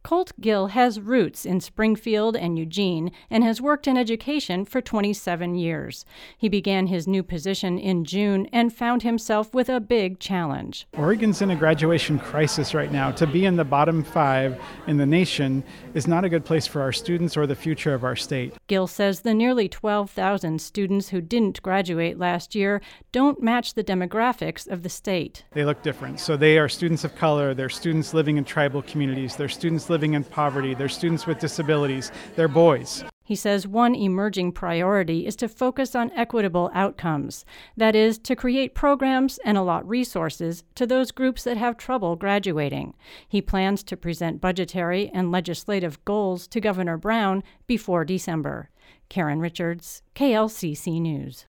Colt Gill has roots in Springfield and Eugene and has worked in education for 27 years. He began his new position in June and found himself with a big challenge. Oregon's in a graduation crisis right now. To be in the bottom 5 in the nation is not a good place for our students or the future of our state. Gill says the nearly 12,000 students who didn't graduate last year don't match the demographics of the state. They look different. So they are students of color, they're students living in tribal communities, they're students living in poverty, they're students with disabilities, they're boys. He says one emerging priority is to focus on equitable outcomes. That is, to create programs and allot resources to those groups that have trouble graduating. He plans to present budgetary and legislative goals to Governor Brown before December. Karen Richards, KLCC News.